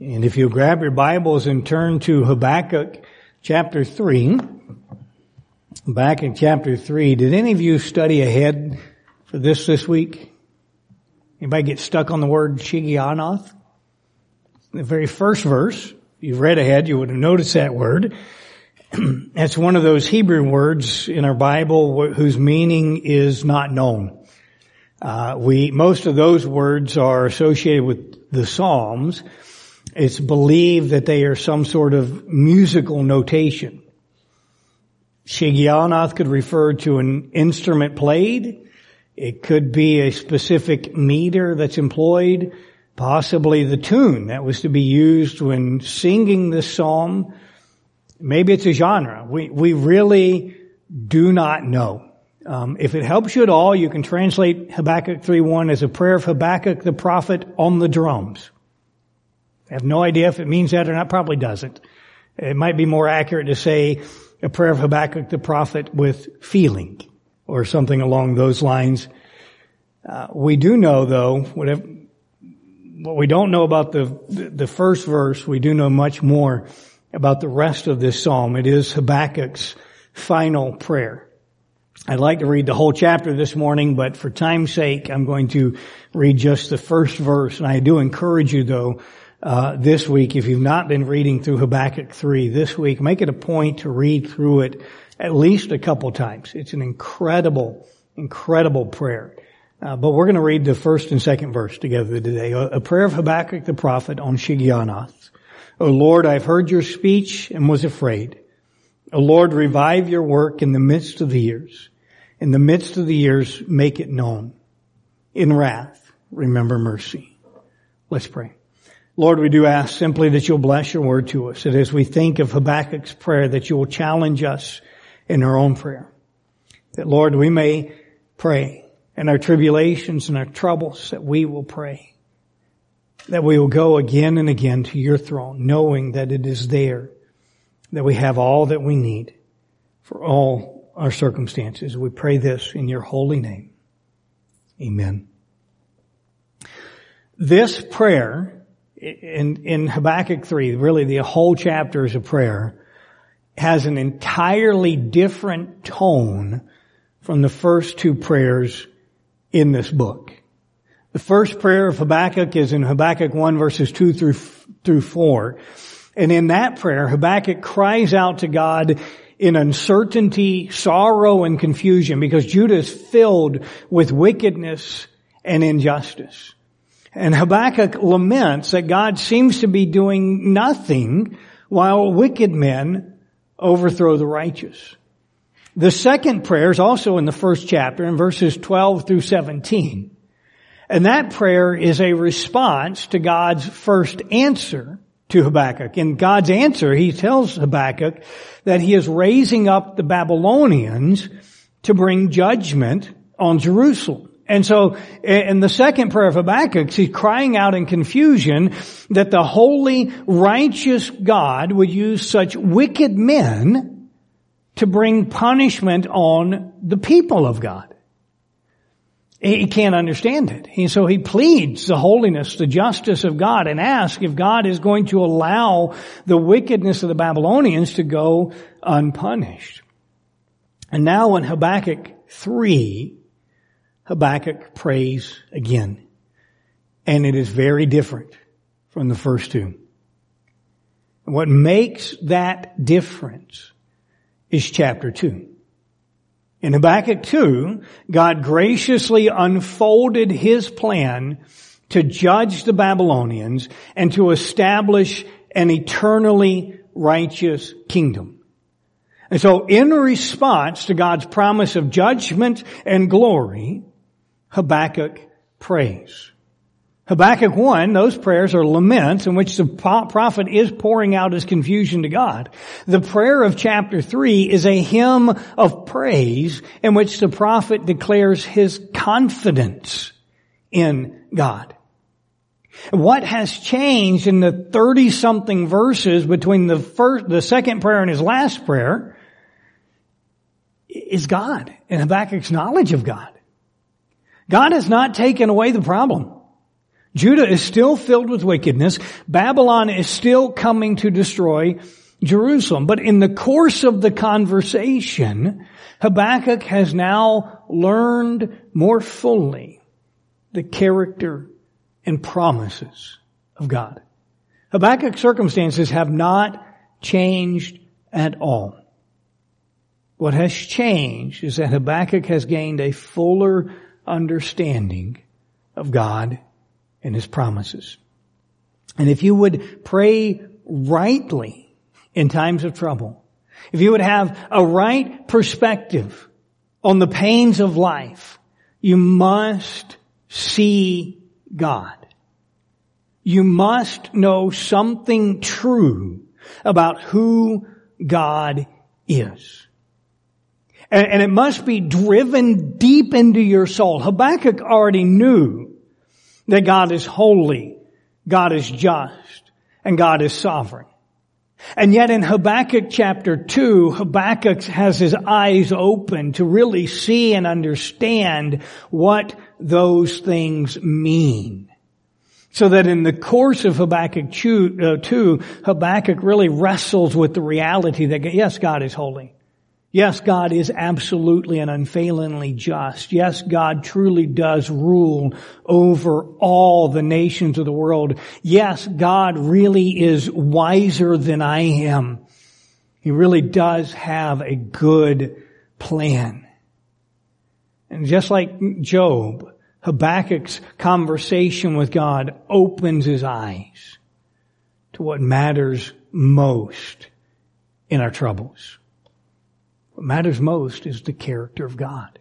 And if you'll grab your Bibles and turn to Habakkuk chapter 3. Habakkuk chapter 3. Did any of you study ahead for this week? Anybody get stuck on the word Shigionoth? The very first verse, if you've read ahead, you would have noticed that word. That's one of those Hebrew words in our Bible whose meaning is not known. Most of those words are associated with the Psalms. It's believed that they are some sort of musical notation. Shigionoth could refer to an instrument played. It could be a specific meter that's employed, possibly the tune that was to be used when singing this psalm. Maybe it's a genre. We really do not know. If it helps you at all, you can translate Habakkuk 3:1 as a prayer of Habakkuk the prophet on the drums. I have no idea if it means that or not. Probably doesn't. It might be more accurate to say a prayer of Habakkuk the prophet with feeling or something along those lines. We do know, though, what we don't know about the first verse, we do know much more about the rest of this psalm. It is Habakkuk's final prayer. I'd like to read the whole chapter this morning, but for time's sake, I'm going to read just the first verse. And I do encourage you, though, this week, if you've not been reading through Habakkuk 3 this week, make it a point to read through it at least a couple times. It's an incredible, incredible prayer. But we're going to read the first and second verse together today. A prayer of Habakkuk the prophet on Shigionoth. O Lord, I've heard your speech and was afraid. O Lord, revive your work in the midst of the years. In the midst of the years, make it known. In wrath, remember mercy. Let's pray. Lord, we do ask simply that you'll bless your word to us, that as we think of Habakkuk's prayer, that you will challenge us in our own prayer. That, Lord, we may pray in our tribulations and our troubles, that we will pray. That we will go again and again to your throne, knowing that it is there, that we have all that we need for all our circumstances. We pray this in your holy name. Amen. This prayer in Habakkuk 3, really the whole chapter is a prayer, has an entirely different tone from the first two prayers in this book. The first prayer of Habakkuk is in Habakkuk 1 verses 2 through 4. And in that prayer, Habakkuk cries out to God in uncertainty, sorrow, and confusion because Judah is filled with wickedness and injustice. And Habakkuk laments that God seems to be doing nothing while wicked men overthrow the righteous. The second prayer is also in the first chapter in verses 12 through 17. And that prayer is a response to God's first answer to Habakkuk. In God's answer, he tells Habakkuk that he is raising up the Babylonians to bring judgment on Jerusalem. And so, in the second prayer of Habakkuk, he's crying out in confusion that the holy, righteous God would use such wicked men to bring punishment on the people of God. He can't understand it. And so he pleads the holiness, the justice of God and asks if God is going to allow the wickedness of the Babylonians to go unpunished. And now in Habakkuk 3, Habakkuk prays again. And it is very different from the first two. And what makes that difference is chapter 2. In Habakkuk 2, God graciously unfolded his plan to judge the Babylonians and to establish an eternally righteous kingdom. And so in response to God's promise of judgment and glory, Habakkuk prays. Habakkuk 1, those prayers are laments in which the prophet is pouring out his confusion to God. The prayer of chapter 3 is a hymn of praise in which the prophet declares his confidence in God. What has changed in the 30-something verses between the second prayer and his last prayer is God and Habakkuk's knowledge of God. God has not taken away the problem. Judah is still filled with wickedness. Babylon is still coming to destroy Jerusalem. But in the course of the conversation, Habakkuk has now learned more fully the character and promises of God. Habakkuk's circumstances have not changed at all. What has changed is that Habakkuk has gained a fuller understanding of God and His promises. And if you would pray rightly in times of trouble, if you would have a right perspective on the pains of life, you must see God. You must know something true about who God is. And it must be driven deep into your soul. Habakkuk already knew that God is holy, God is just, and God is sovereign. And yet in Habakkuk chapter 2, Habakkuk has his eyes open to really see and understand what those things mean. So that in the course of Habakkuk 2, Habakkuk really wrestles with the reality that, yes, God is holy. Yes, God is absolutely and unfailingly just. Yes, God truly does rule over all the nations of the world. Yes, God really is wiser than I am. He really does have a good plan. And just like Job, Habakkuk's conversation with God opens his eyes to what matters most in our troubles. What matters most is the character of God.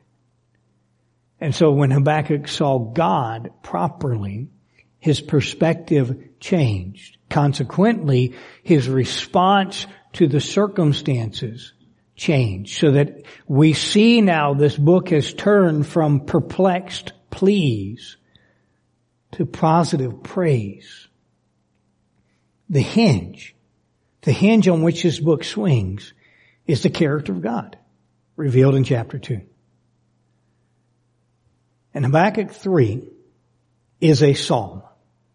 And so when Habakkuk saw God properly, his perspective changed. Consequently, his response to the circumstances changed. So that we see now this book has turned from perplexed pleas to positive praise. The hinge on which this book swings is the character of God revealed in chapter 2. And Habakkuk 3 is a psalm.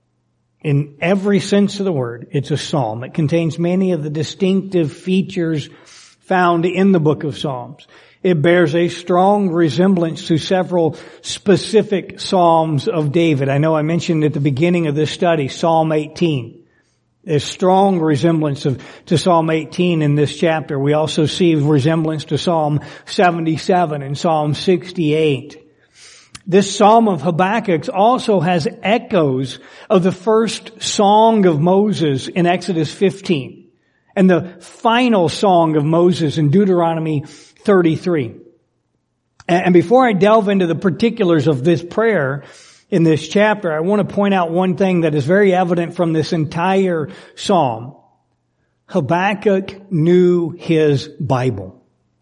In every sense of the word, it's a psalm. It contains many of the distinctive features found in the book of Psalms. It bears a strong resemblance to several specific Psalms of David. I know I mentioned at the beginning of this study, Psalm 18. There's strong resemblance to Psalm 18 in this chapter. We also see resemblance to Psalm 77 and Psalm 68. This Psalm of Habakkuk also has echoes of the first song of Moses in Exodus 15 and the final song of Moses in Deuteronomy 33. And before I delve into the particulars of this prayer in this chapter, I want to point out one thing that is very evident from this entire psalm. Habakkuk knew his Bible.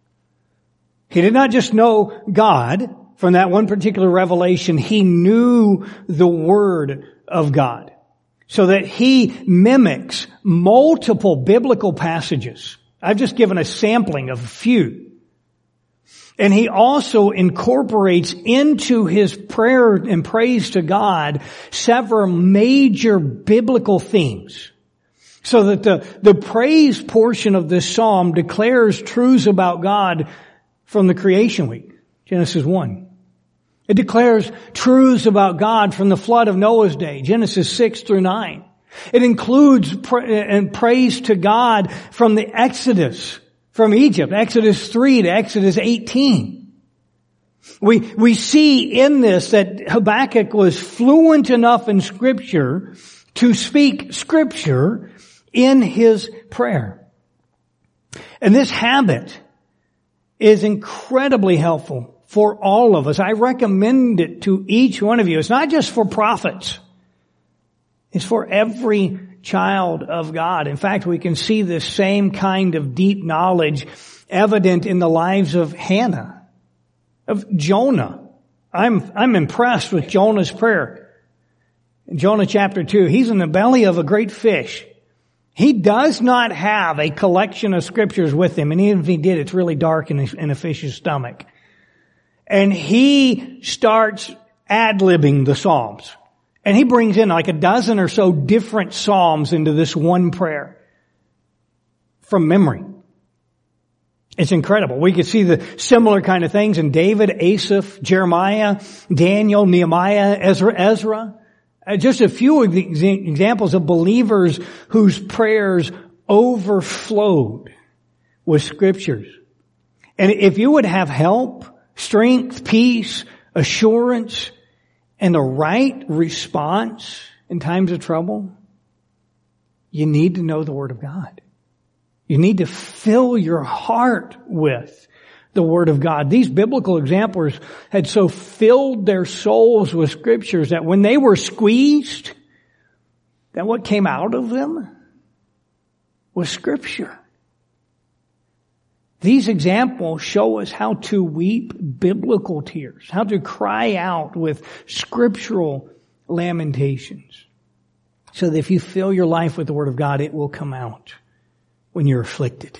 He did not just know God from that one particular revelation. He knew the Word of God, so that he mimics multiple biblical passages. I've just given a sampling of a few. And he also incorporates into his prayer and praise to God several major biblical themes. So that the praise portion of this psalm declares truths about God from the creation week, Genesis 1. It declares truths about God from the flood of Noah's day, Genesis 6 through 9. It includes praise to God from the Exodus from Egypt, Exodus 3 to Exodus 18. We see in this that Habakkuk was fluent enough in Scripture to speak Scripture in his prayer. And this habit is incredibly helpful for all of us. I recommend it to each one of you. It's not just for prophets. It's for every child of God. In fact, we can see this same kind of deep knowledge evident in the lives of Hannah, of Jonah. I'm impressed with Jonah's prayer. In Jonah chapter 2, he's in the belly of a great fish. He does not have a collection of scriptures with him, and even if he did, it's really dark in a fish's stomach. And he starts ad-libbing the Psalms. And he brings in like a dozen or so different psalms into this one prayer from memory. It's incredible. We could see the similar kind of things in David, Asaph, Jeremiah, Daniel, Nehemiah, Ezra. Just a few of the examples of believers whose prayers overflowed with scriptures. And if you would have help, strength, peace, assurance, and a right response in times of trouble, you need to know the Word of God. You need to fill your heart with the Word of God. These biblical examples had so filled their souls with scriptures that when they were squeezed, that what came out of them was scripture. These examples show us how to weep biblical tears, how to cry out with scriptural lamentations. So that if you fill your life with the Word of God, it will come out when you're afflicted.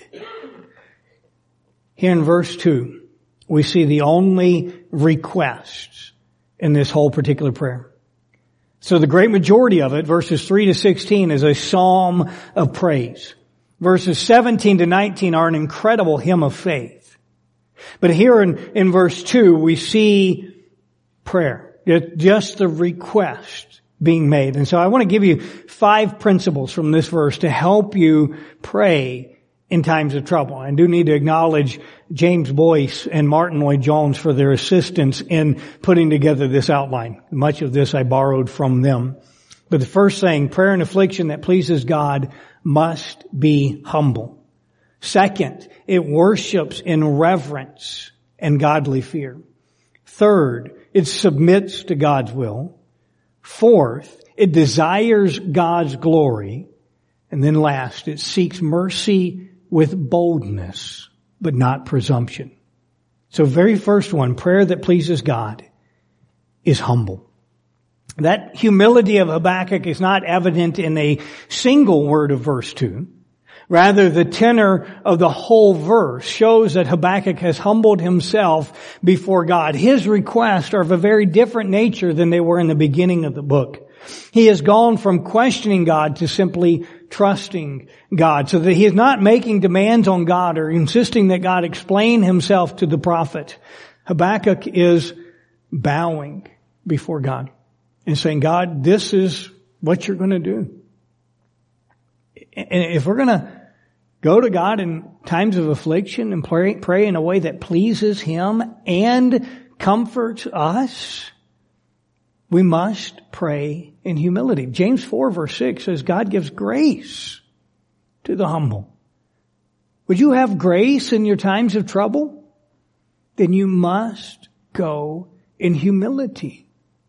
Here in verse 2, we see the only requests in this whole particular prayer. So the great majority of it, verses 3 to 16, is a psalm of praise. Verses 17 to 19 are an incredible hymn of faith. But here in verse 2, we see prayer, just the request being made. And so I want to give you 5 principles from this verse to help you pray in times of trouble. I do need to acknowledge James Boyce and Martin Lloyd-Jones for their assistance in putting together this outline. Much of this I borrowed from them. But the first thing, prayer and affliction that pleases God must be humble. Second, it worships in reverence and godly fear. Third, it submits to God's will. Fourth, it desires God's glory. And then last, it seeks mercy with boldness, but not presumption. So very first one, prayer that pleases God is humble. That humility of Habakkuk is not evident in a single word of verse 2. Rather, the tenor of the whole verse shows that Habakkuk has humbled himself before God. His requests are of a very different nature than they were in the beginning of the book. He has gone from questioning God to simply trusting God, so that he is not making demands on God or insisting that God explain himself to the prophet. Habakkuk is bowing before God and saying, God, this is what you're going to do. And if we're going to go to God in times of affliction and pray in a way that pleases Him and comforts us, we must pray in humility. James 4 verse 6 says, God gives grace to the humble. Would you have grace in your times of trouble? Then you must go in humility.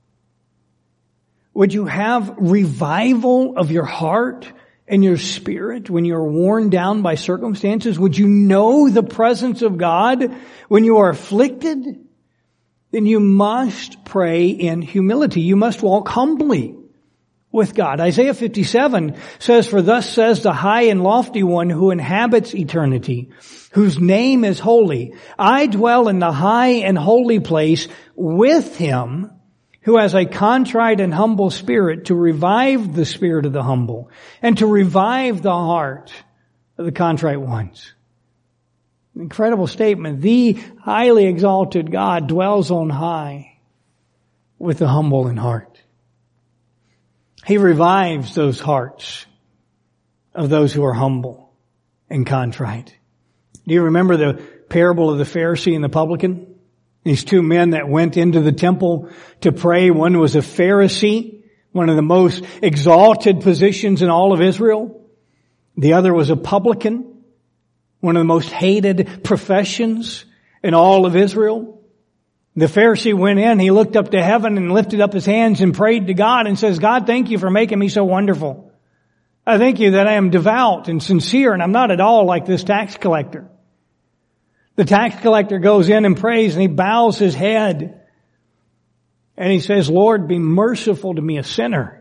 Would you have revival of your heart and your spirit when you're worn down by circumstances? Would you know the presence of God when you are afflicted? Then you must pray in humility. You must walk humbly with God. Isaiah 57 says, for thus says the high and lofty one who inhabits eternity, whose name is holy. I dwell in the high and holy place with him who has a contrite and humble spirit, to revive the spirit of the humble and to revive the heart of the contrite ones. An incredible statement. The highly exalted God dwells on high with the humble in heart. He revives those hearts of those who are humble and contrite. Do you remember the parable of the Pharisee and the publican? These two men that went into the temple to pray. One was a Pharisee, one of the most exalted positions in all of Israel. The other was a publican, one of the most hated professions in all of Israel. The Pharisee went in, he looked up to heaven and lifted up his hands and prayed to God and says, God, thank you for making me so wonderful. I thank you that I am devout and sincere and I'm not at all like this tax collector. The tax collector goes in and prays and he bows his head and he says, Lord, be merciful to me, a sinner.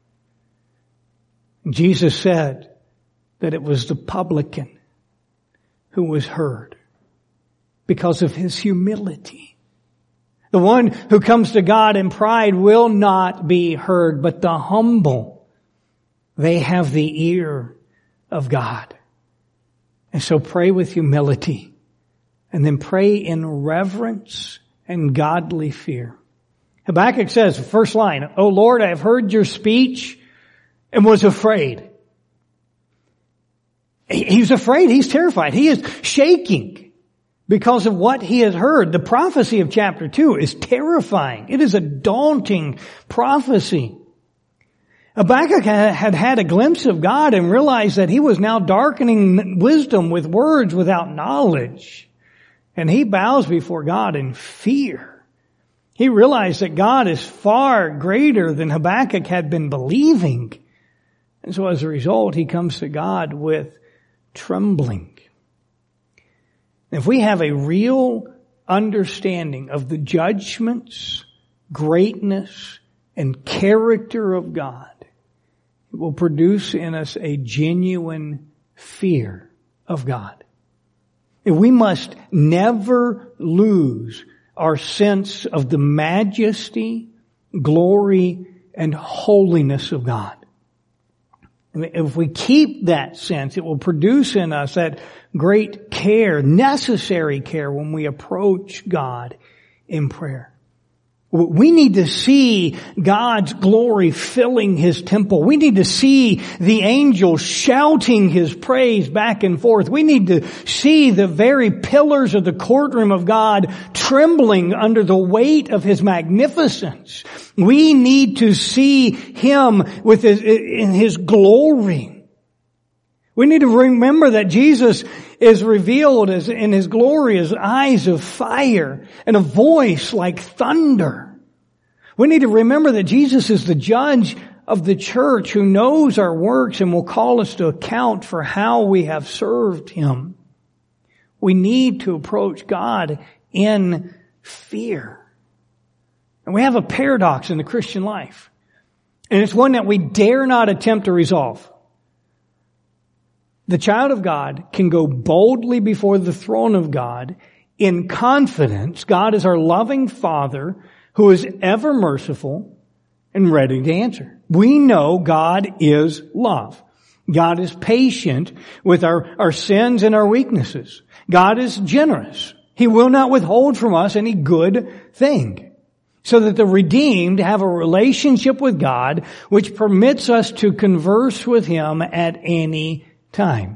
And Jesus said that it was the publican who was heard because of his humility. The one who comes to God in pride will not be heard, but the humble, they have the ear of God. And so pray with humility, and then pray in reverence and godly fear. Habakkuk says, first line, "O Lord, I have heard your speech and was afraid." He's afraid. He's terrified. He is shaking because of what he has heard. The prophecy of chapter 2 is terrifying. It is a daunting prophecy. Habakkuk had a glimpse of God and realized that he was now darkening wisdom with words without knowledge. And he bows before God in fear. He realized that God is far greater than Habakkuk had been believing. And so as a result, he comes to God with trembling. If we have a real understanding of the judgments, greatness, and character of God, it will produce in us a genuine fear of God. We must never lose our sense of the majesty, glory, and holiness of God. If we keep that sense, it will produce in us that great care, necessary care when we approach God in prayer. We need to see God's glory filling His temple. We need to see the angels shouting His praise back and forth. We need to see the very pillars of the courtroom of God trembling under the weight of His magnificence. We need to see Him in His glory. We need to remember that Jesus is revealed in His glory as eyes of fire and a voice like thunder. We need to remember that Jesus is the judge of the church who knows our works and will call us to account for how we have served Him. We need to approach God in fear. And we have a paradox in the Christian life. And it's one that we dare not attempt to resolve. The child of God can go boldly before the throne of God in confidence. God is our loving Father who is ever merciful and ready to answer. We know God is love. God is patient with our sins and our weaknesses. God is generous. He will not withhold from us any good thing. So that the redeemed have a relationship with God which permits us to converse with Him at any time.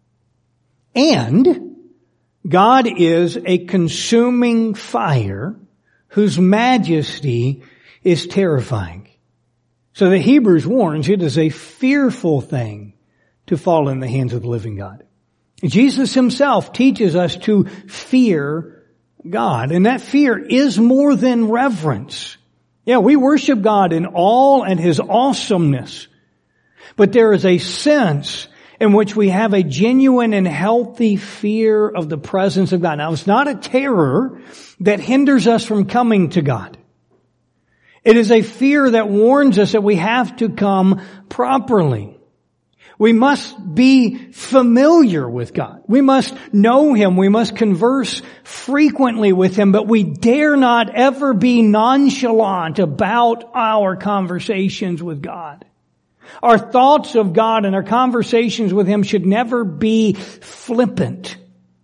And God is a consuming fire whose majesty is terrifying. So the Hebrews warns it is a fearful thing to fall in the hands of the living God. Jesus Himself teaches us to fear God, and that fear is more than reverence. Yeah, we worship God in all and His awesomeness, but there is a sense in which we have a genuine and healthy fear of the presence of God. Now, it's not a terror that hinders us from coming to God. It is a fear that warns us that we have to come properly. We must be familiar with God. We must know Him. We must converse frequently with Him, but we dare not ever be nonchalant about our conversations with God. Our thoughts of God and our conversations with Him should never be flippant.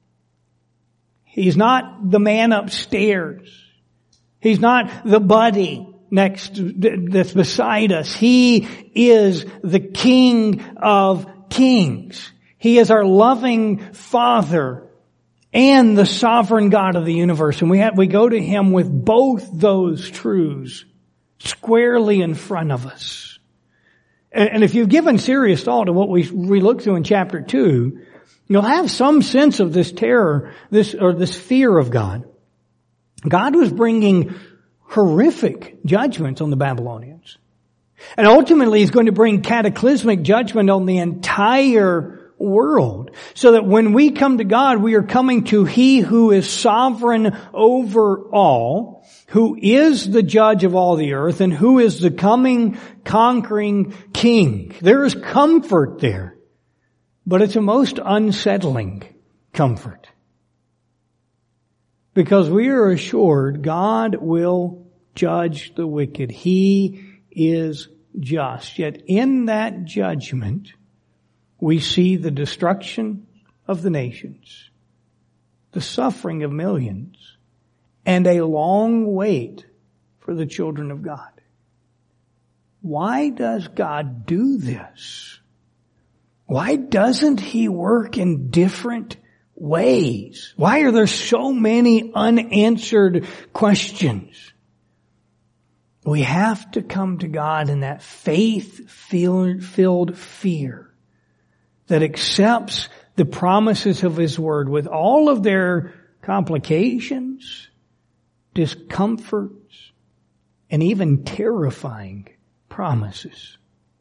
He's not the man upstairs. He's not the buddy that's beside us. He is the King of Kings. He is our loving Father and the sovereign God of the universe. And we go to Him with both those truths squarely in front of us. And if you've given serious thought to what we looked through in chapter 2, you'll have some sense of this terror, this fear of God. God was bringing horrific judgments on the Babylonians. And ultimately He's going to bring cataclysmic judgment on the entire world. So that when we come to God, we are coming to He who is sovereign over all, who is the judge of all the earth, and who is the coming, conquering King. There is comfort there, but it's a most unsettling comfort. Because we are assured God will judge the wicked. He is just. Yet in that judgment, we see the destruction of the nations, the suffering of millions, and a long wait for the children of God. Why does God do this? Why doesn't He work in different ways? Why are there so many unanswered questions? We have to come to God in that faith-filled fear that accepts the promises of His Word with all of their complications, discomforts, and even terrifying promises.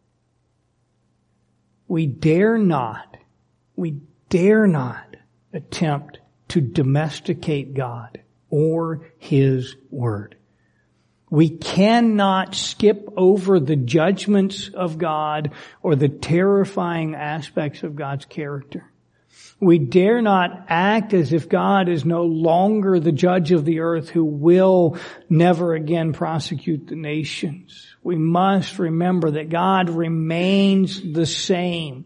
We dare not attempt to domesticate God or His Word. We cannot skip over the judgments of God or the terrifying aspects of God's character. We dare not act as if God is no longer the judge of the earth who will never again prosecute the nations. We must remember that God remains the same.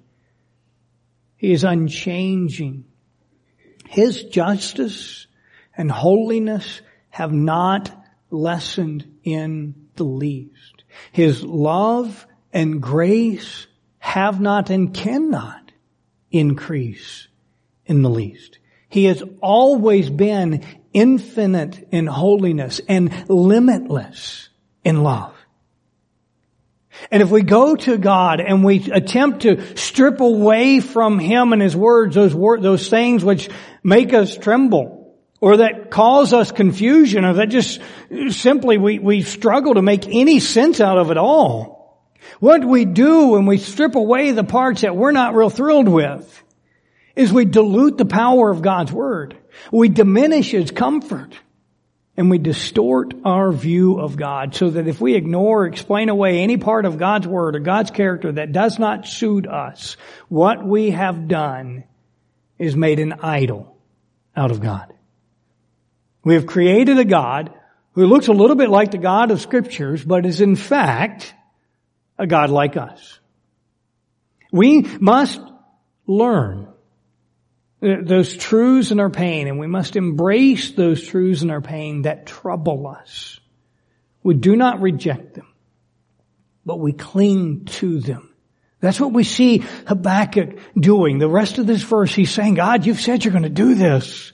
He is unchanging. His justice and holiness have not lessened in the least. His love and grace have not and cannot increase in the least. He has always been infinite in holiness and limitless in love. And if we go to God and we attempt to strip away from Him and His words those things which make us tremble, or that cause us confusion, or that just simply we struggle to make any sense out of it all, what we do when we strip away the parts that we're not real thrilled with is we dilute the power of God's Word. We diminish its comfort. And we distort our view of God, so that if we ignore or explain away any part of God's Word or God's character that does not suit us, what we have done is made an idol out of God. We have created a God who looks a little bit like the God of Scriptures, but is in fact a God like us. We must learn those truths in our pain, and we must embrace those truths in our pain that trouble us. We do not reject them, but we cling to them. That's what we see Habakkuk doing. The rest of this verse, he's saying, God, you've said you're going to do this.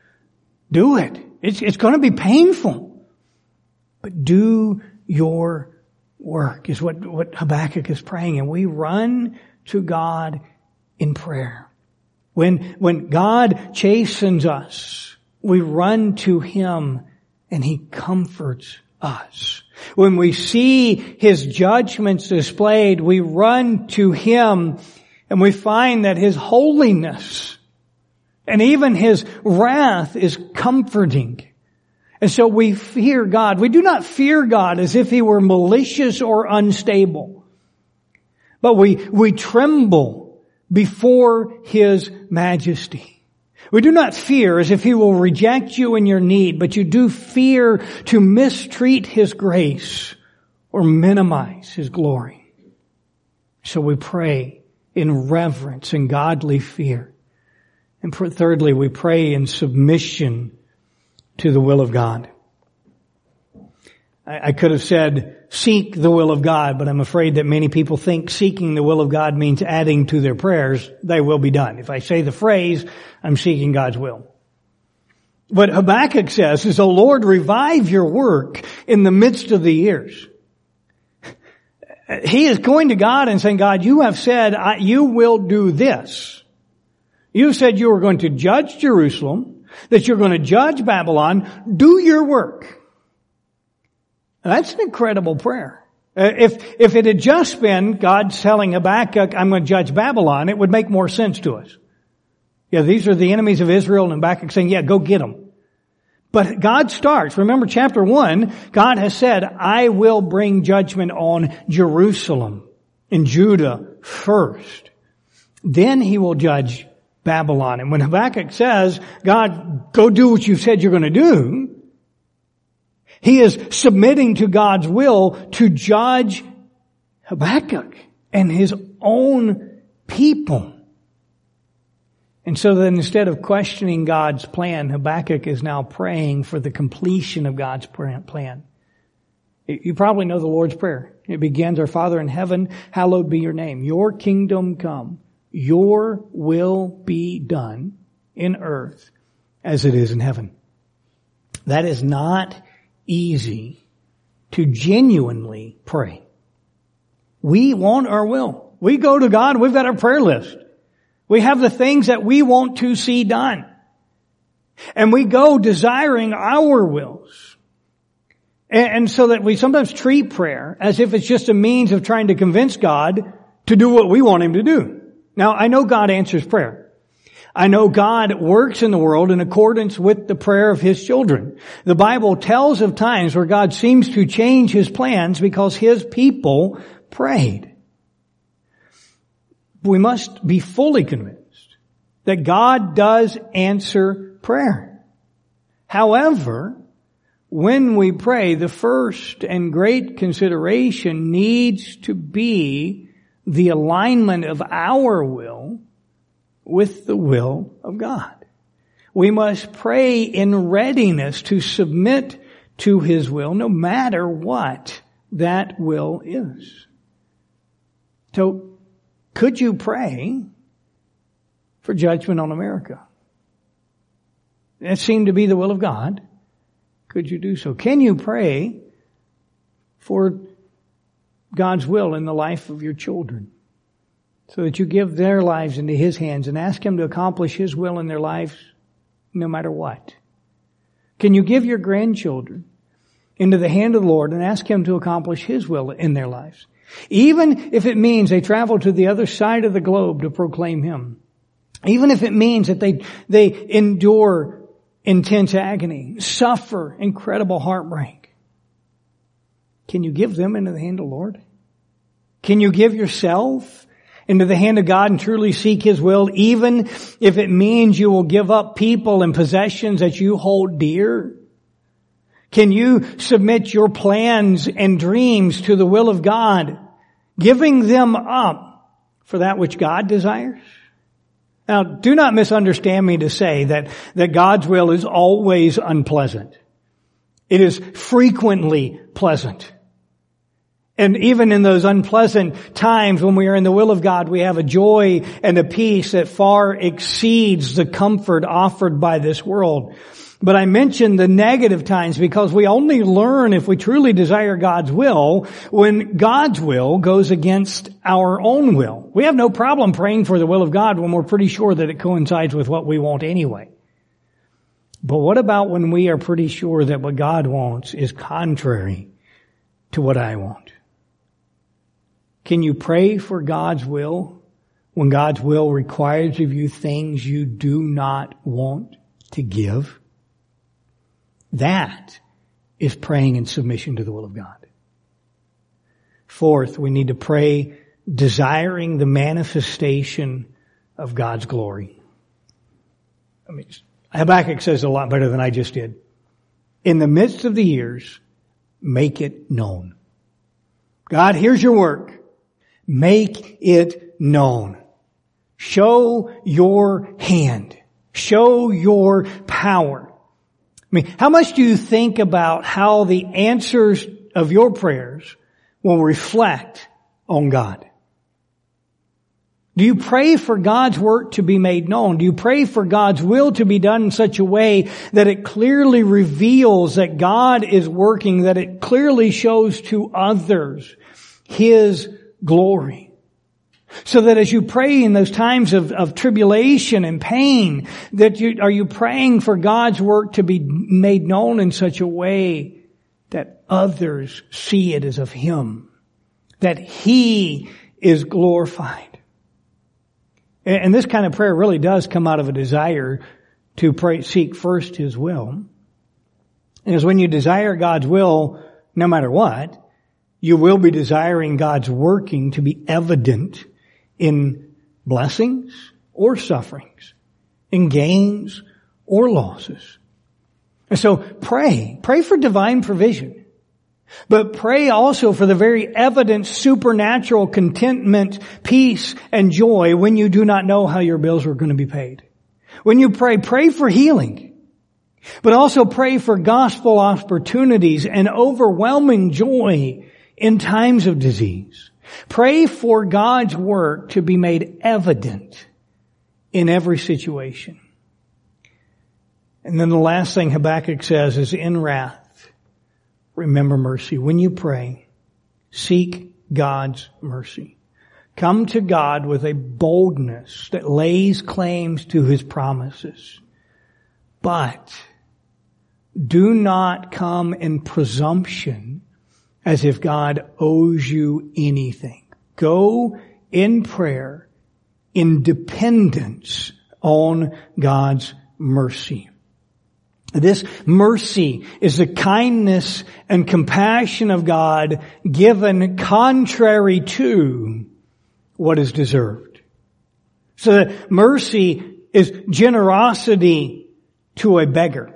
Do it. It's going to be painful, but do your work is what Habakkuk is praying. And we run to God in prayer. When God chastens us, we run to Him and He comforts us. When we see His judgments displayed, we run to Him and we find that His holiness and even His wrath is comforting. And so we fear God. We do not fear God as if He were malicious or unstable, but we tremble before His majesty. We do not fear as if He will reject you in your need, but you do fear to mistreat His grace or minimize His glory. So we pray in reverence and godly fear. And thirdly, we pray in submission to the will of God. I could have said, seek the will of God, but I'm afraid that many people think seeking the will of God means adding to their prayers, they will be done. If I say the phrase, I'm seeking God's will. What Habakkuk says is, O Lord, revive your work in the midst of the years. He is going to God and saying, God, you have said you will do this. You said you were going to judge Jerusalem, that you're going to judge Babylon. Do your work. That's an incredible prayer. If it had just been God telling Habakkuk, I'm going to judge Babylon, it would make more sense to us. Yeah, these are the enemies of Israel, and Habakkuk saying, yeah, go get them. But God starts. Remember chapter 1, God has said, I will bring judgment on Jerusalem and Judah first. Then He will judge Babylon. And when Habakkuk says, God, go do what you've said you're going to do, he is submitting to God's will to judge Habakkuk and his own people. And so then instead of questioning God's plan, Habakkuk is now praying for the completion of God's plan. You probably know the Lord's Prayer. It begins, Our Father in heaven, hallowed be your name. Your kingdom come. Your will be done in earth as it is in heaven. That is not easy to genuinely pray. We want our will. We go to God, we've got our prayer list. We have the things that we want to see done. And we go desiring our wills. And so that we sometimes treat prayer as if it's just a means of trying to convince God to do what we want Him to do. Now, I know God answers prayer. I know God works in the world in accordance with the prayer of His children. The Bible tells of times where God seems to change His plans because His people prayed. We must be fully convinced that God does answer prayer. However, when we pray, the first and great consideration needs to be the alignment of our will with the will of God. We must pray in readiness to submit to His will, no matter what that will is. So, could you pray for judgment on America? That seemed to be the will of God. Could you do so? Can you pray for God's will in the life of your children, so that you give their lives into His hands and ask Him to accomplish His will in their lives no matter what? Can you give your grandchildren into the hand of the Lord and ask Him to accomplish His will in their lives? Even if it means they travel to the other side of the globe to proclaim Him. Even if it means that they endure intense agony, suffer incredible heartbreak. Can you give them into the hand of the Lord? Can you give yourself into the hand of God and truly seek His will, even if it means you will give up people and possessions that you hold dear? Can you submit your plans and dreams to the will of God, giving them up for that which God desires? Now, do not misunderstand me to say that God's will is always unpleasant. It is frequently pleasant. And even in those unpleasant times when we are in the will of God, we have a joy and a peace that far exceeds the comfort offered by this world. But I mention the negative times because we only learn if we truly desire God's will when God's will goes against our own will. We have no problem praying for the will of God when we're pretty sure that it coincides with what we want anyway. But what about when we are pretty sure that what God wants is contrary to what I want? Can you pray for God's will when God's will requires of you things you do not want to give? That is praying in submission to the will of God. Fourth, we need to pray desiring the manifestation of God's glory. Habakkuk says a lot better than I just did. In the midst of the years, make it known. God, here's your work. Make it known. Show your hand. Show your power. How much do you think about how the answers of your prayers will reflect on God? Do you pray for God's work to be made known? Do you pray for God's will to be done in such a way that it clearly reveals that God is working, that it clearly shows to others His glory? So that as you pray in those times of tribulation and pain, are you praying for God's work to be made known in such a way that others see it as of Him, that He is glorified? And this kind of prayer really does come out of a desire to seek first His will. Because when you desire God's will, no matter what, you will be desiring God's working to be evident in blessings or sufferings in gains or losses. And so pray. Pray for divine provision. But pray also for the very evident supernatural contentment, peace, and joy when you do not know how your bills are going to be paid. When you pray, pray for healing. But also pray for gospel opportunities and overwhelming joy in times of disease. Pray for God's work to be made evident in every situation. And then the last thing Habakkuk says is, in wrath, remember mercy. When you pray, seek God's mercy. Come to God with a boldness that lays claims to His promises. But do not come in presumption as if God owes you anything. Go in prayer in dependence on God's mercy. This mercy is the kindness and compassion of God given contrary to what is deserved. So that mercy is generosity to a beggar.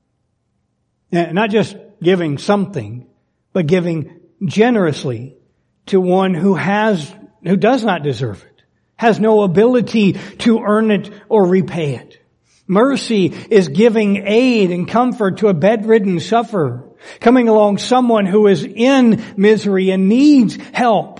Not just giving something, but giving generously to one who does not deserve it, has no ability to earn it or repay it. Mercy is giving aid and comfort to a bedridden sufferer, coming along someone who is in misery and needs help.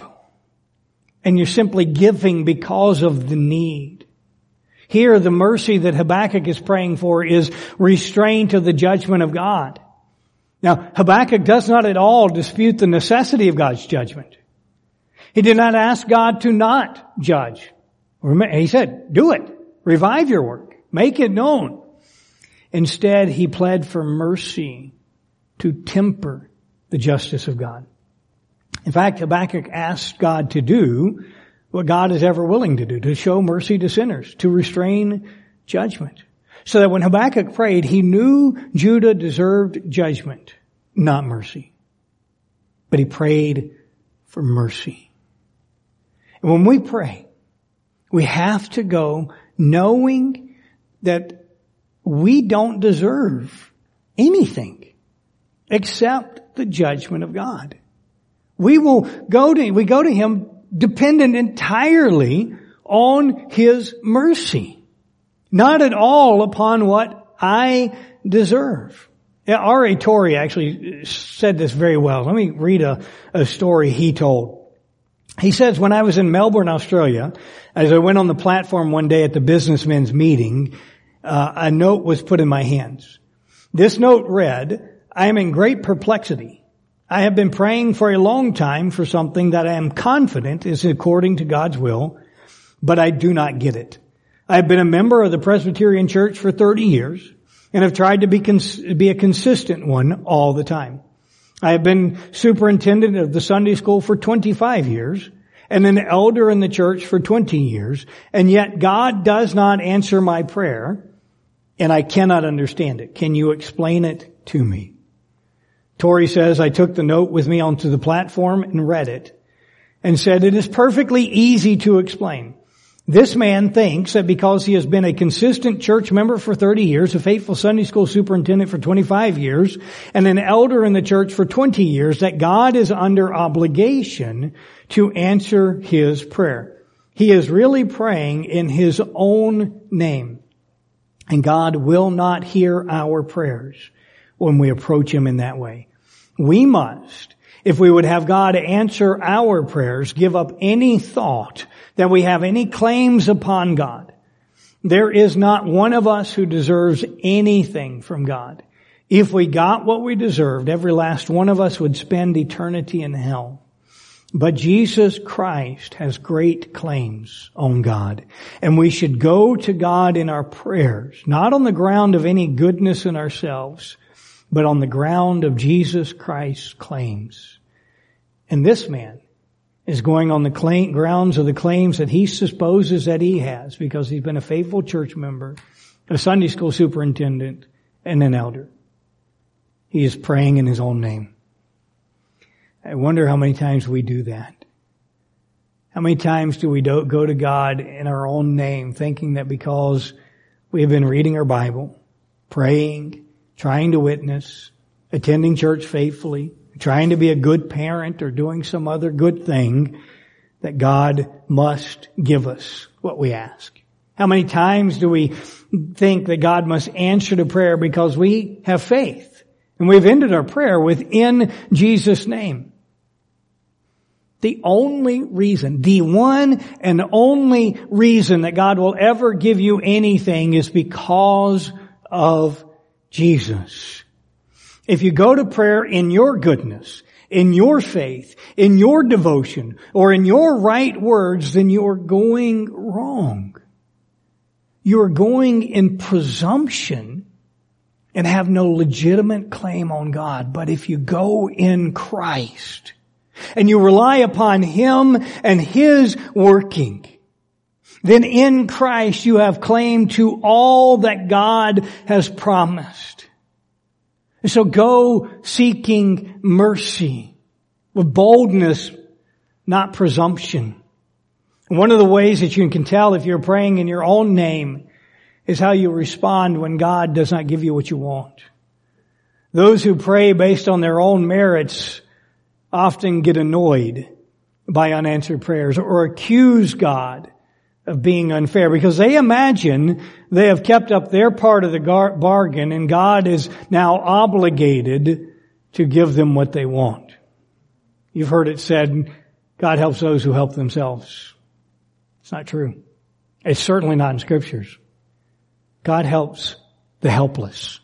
And you're simply giving because of the need. Here, the mercy that Habakkuk is praying for is restraint of the judgment of God. Now, Habakkuk does not at all dispute the necessity of God's judgment. He did not ask God to not judge. He said, do it. Revive your work. Make it known. Instead, he pled for mercy to temper the justice of God. In fact, Habakkuk asked God to do what God is ever willing to do, to show mercy to sinners, to restrain judgment. So that when Habakkuk prayed, he knew Judah deserved judgment, not mercy. But he prayed for mercy. And when we pray, we have to go knowing that we don't deserve anything except the judgment of God. We go to Him dependent entirely on His mercy. Not at all upon what I deserve. R.A. Torrey actually said this very well. Let me read a story he told. He says, when I was in Melbourne, Australia, as I went on the platform one day at the businessmen's meeting, a note was put in my hands. This note read, I am in great perplexity. I have been praying for a long time for something that I am confident is according to God's will, but I do not get it. I have been a member of the Presbyterian Church for 30 years and have tried to be a consistent one all the time. I have been superintendent of the Sunday school for 25 years and an elder in the church for 20 years, and yet God does not answer my prayer, and I cannot understand it. Can you explain it to me? Torrey says, I took the note with me onto the platform and read it and said, it is perfectly easy to explain. This man thinks that because he has been a consistent church member for 30 years, a faithful Sunday school superintendent for 25 years, and an elder in the church for 20 years, that God is under obligation to answer his prayer. He is really praying in his own name. And God will not hear our prayers when we approach Him in that way. We must, if we would have God answer our prayers, give up any thought that we have any claims upon God. There is not one of us who deserves anything from God. If we got what we deserved, every last one of us would spend eternity in hell. But Jesus Christ has great claims on God. And we should go to God in our prayers, not on the ground of any goodness in ourselves, but on the ground of Jesus Christ's claims. And this man is going on the grounds of the claims that he supposes that he has because he's been a faithful church member, a Sunday school superintendent, and an elder. He is praying in his own name. I wonder how many times we do that. How many times do we go to God in our own name thinking that because we have been reading our Bible, praying, trying to witness, attending church faithfully, trying to be a good parent or doing some other good thing, that God must give us what we ask? How many times do we think that God must answer to prayer because we have faith? And we've ended our prayer with, in Jesus' name. The only reason, the one and only reason that God will ever give you anything is because of Jesus. If you go to prayer in your goodness, in your faith, in your devotion, or in your right words, then you are going wrong. You are going in presumption and have no legitimate claim on God. But if you go in Christ and you rely upon Him and His working, then in Christ you have claim to all that God has promised. And so go seeking mercy with boldness, not presumption. One of the ways that you can tell if you're praying in your own name is how you respond when God does not give you what you want. Those who pray based on their own merits often get annoyed by unanswered prayers or accuse God of being unfair because they imagine they have kept up their part of the bargain and God is now obligated to give them what they want. You've heard it said, God helps those who help themselves. It's not true. It's certainly not in Scriptures. God helps the helpless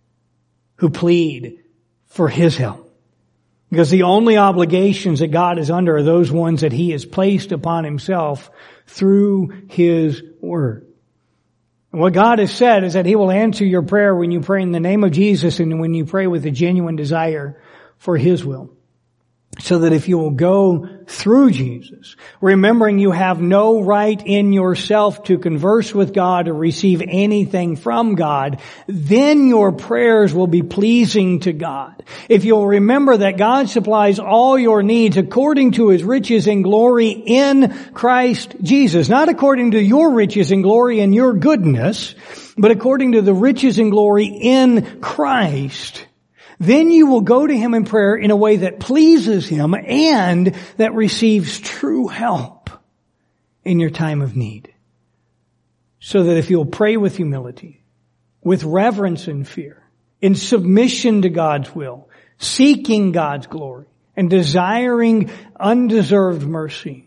who plead for His help. Because the only obligations that God is under are those ones that He has placed upon Himself through His Word. And what God has said is that He will answer your prayer when you pray in the name of Jesus and when you pray with a genuine desire for His will. So that if you will go through Jesus, remembering you have no right in yourself to converse with God or receive anything from God, then your prayers will be pleasing to God. If you'll remember that God supplies all your needs according to His riches and glory in Christ Jesus, not according to your riches and glory and your goodness, but according to the riches and glory in Christ, then you will go to Him in prayer in a way that pleases Him and that receives true help in your time of need. So that if you'll pray with humility, with reverence and fear, in submission to God's will, seeking God's glory, and desiring undeserved mercy,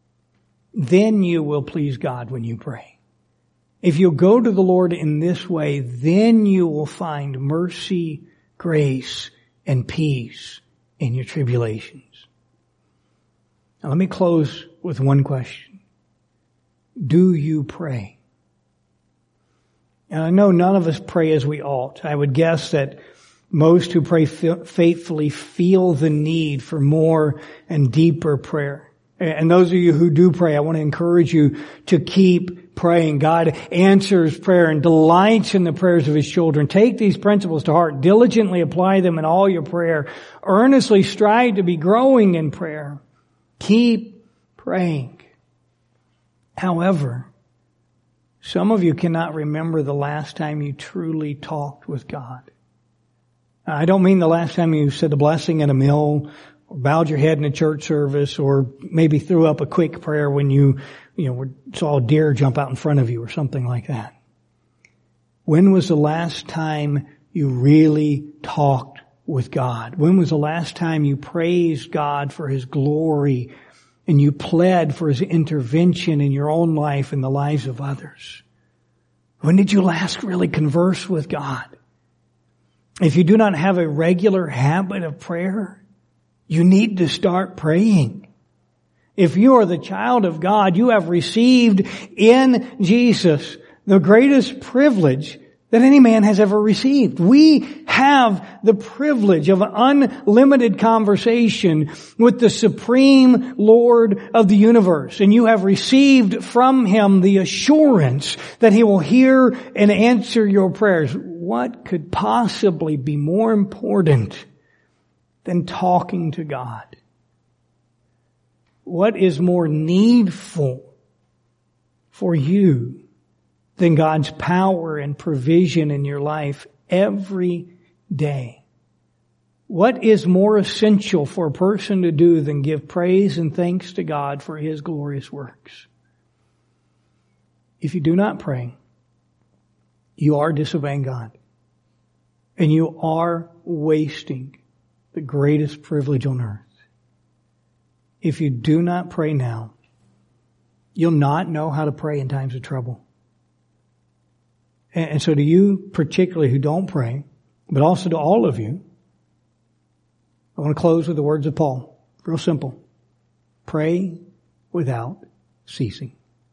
then you will please God when you pray. If you'll go to the Lord in this way, then you will find mercy, grace, and peace in your tribulations. Now let me close with one question. Do you pray? And I know none of us pray as we ought. I would guess that most who pray faithfully feel the need for more and deeper prayer. And those of you who do pray, I want to encourage you to keep praying. God answers prayer and delights in the prayers of His children. Take these principles to heart. Diligently apply them in all your prayer. Earnestly strive to be growing in prayer. Keep praying. However, some of you cannot remember the last time you truly talked with God. I don't mean the last time you said a blessing at a meal, or bowed your head in a church service, or maybe threw up a quick prayer when you saw a deer jump out in front of you or something like that. When was the last time you really talked with God? When was the last time you praised God for His glory and you pled for His intervention in your own life and the lives of others? When did you last really converse with God? If you do not have a regular habit of prayer, you need to start praying. If you are the child of God, you have received in Jesus the greatest privilege that any man has ever received. We have the privilege of unlimited conversation with the supreme Lord of the universe. And you have received from Him the assurance that He will hear and answer your prayers. What could possibly be more important than talking to God? What is more needful for you than God's power and provision in your life every day? What is more essential for a person to do than give praise and thanks to God for His glorious works? If you do not pray, you are disobeying God. And you are wasting the greatest privilege on earth. If you do not pray now, you'll not know how to pray in times of trouble. And so to you particularly who don't pray, but also to all of you, I want to close with the words of Paul. Real simple. Pray without ceasing.